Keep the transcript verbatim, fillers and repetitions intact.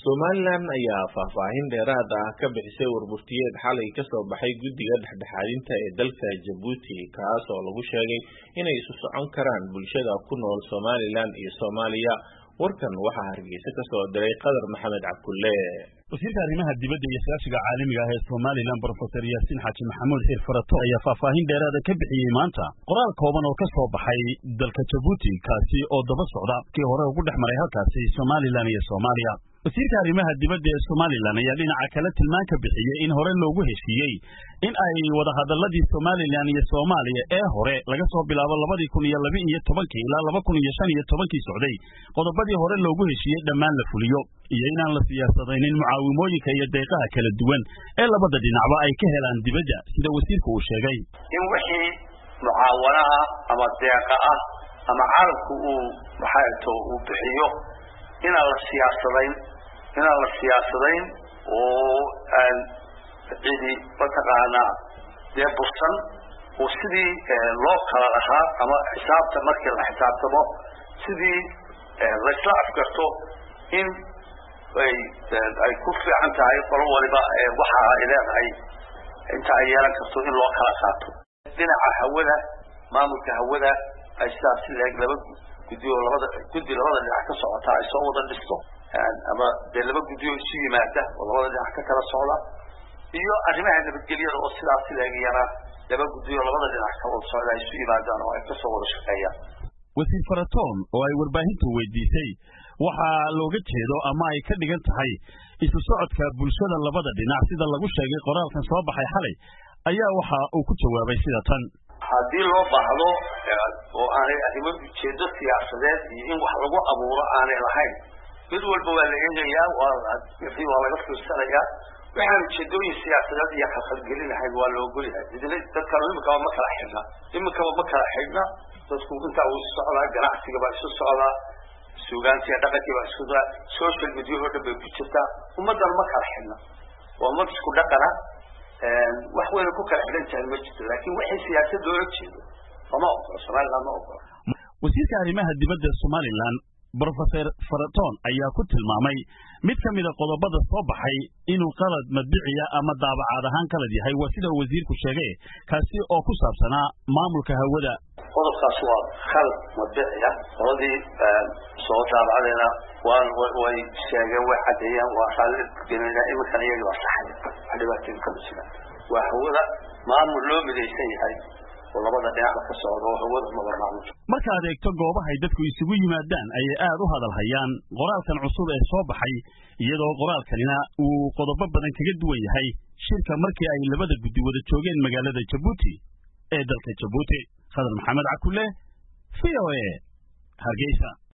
Somaliland ayaa faahfaahin dheeraad ah ka bixisay warbixinteed xalay ka soo baxay guddiga dhexdhexaadinta ee dalka Djibouti kaas oo lagu sheegay inay isu socon karaan bulshada ku nool Somaliland iyo Soomaaliya. warkan waxaa Hargeysa ka soo diray Qadar Maxamed Cabdulle. wasiirka arrimaha dibadda iyo iskaashiga caalamiga ah ee Somaliland Professor Yaasin Xaaji Maxamuud Xiir Farato ayaa faahfaahin dheeraad ah ka bixiyay maanta qoraal kooban oo ka soo baxay dalka Djibouti kaasi oo daba socda kii hore ugu dhexmaray halkaasi Somaliland iyo Soomaaliya. wasiirka arrimaha dibadda ee Somaliland ayaa dhinaca kale tilmaan ka bixiyay in hore loogu heshiiyey in ay wada hadalladii Somaliland iyo Soomaaliya ee hore laga soo bilaabo labada kun iyo laba iyo toban ilaa laba kun iyo shan iyo toban socday qodobadii hore loogu heshiiyey dhammaan la fuliyo iyo inaan la siyaasadaynin mucaawimooyinka iyo deeqaha kala duwan ee labada dhinacba ay ka helaan dibadda sida wasiirku uu sheegay in wixii mucaawanaha ama deeqa ah ama caalamku uu maxaato uu bixiyo inaan la siyaasadayn inaan la siyaasadayn oo aan cidi mataqaanaa dee bursan oo sidii loo kala lahaa ama xisaabta markii la xisaabtamo sidii laysla afgarto in ay ay ku fiican tahay qolo waliba waxa ay leedahay inta ay yeelan karto in loo kala qaato dhinaca hawada maamulka hawada ay sidaas leeg laba guddiyo labada guddi labada dhinac ka socota ay soo wada dhisto ama dee laba guddiyo isu yimaada oo labada dhinac ka kala socda iyo arrimaha nabadgelyada oo sidaas leeg yana laba guddiyo labada dhinac ka wada socda ay isu yimaadaan oo ay ka soo wada shaqeeyaan. wasiir Faraton oo ay warbaahintu weydiisay waxaa looga jeedo ama ay ka dhigan tahay isu socodka bulshada labada dhinac sida lagu sheegay qoraalkan soo baxay xalay ayaa waxa uu ku jawaabay sida tan haddii loo baahdo oo aanay arrimo ujeedo siyaasadeed iyo in wax lagu abuuro aanay lahayn mid walba waa la eegayaa wixii waa laga fiirsanayaa waxaan ujeedooyin siyaasadeed iyo khalkhalgelin lahayn waa la ogol yahay dadka imikaba ma kala xidhna imikaba ma kala xidhna dadku intaa uu socdaa ganacsiga baa isu socdaa suugaantiya dhaqankii baa isku socdaa social media oo dhan bay ku jirtaa ummaddan ma kala xidhna waa ummad isku dhaqana wax weyn ku kala xidhan tahay ma jirto laakiin waxay siyaasad loola jeedo ma ogola Somaliland ma ogola. wasiirka arrimaha dibadda Somaliland Professor Faraton ayaa ku tilmaamay mid ka mid ah qodobada soo baxay inuu qalad madbiciya ama daabacaad ahaan qalad yahay waa sida wasiirku sheegay kaasi oo ku saabsanaa maamulka hawada. qodobkaas waa qalad madbiciya qoladii soo daabacdeena waan way sheegeen way cadeeyeen waa xaalad gelina iminkan iyaga waa saxay dhibaatada ka jira waa hawada maamul loo midaysan yahay oo labada dhinac ka socdo oo hawada mabarnaamij. marka aad eegto goobaha ay dadku isugu yimaadaan ayay aad u hadal hayaan qoraalkan cusub ee soo baxay iyadoo qoraalkanina uu qodobo badan kaga duwan yahay shirka markii ay labada guddi wada joogeen magaalada Djibouti ee dalka Djibouti. Qadar Maxamed Cabdulle, V O A, Hargeysa.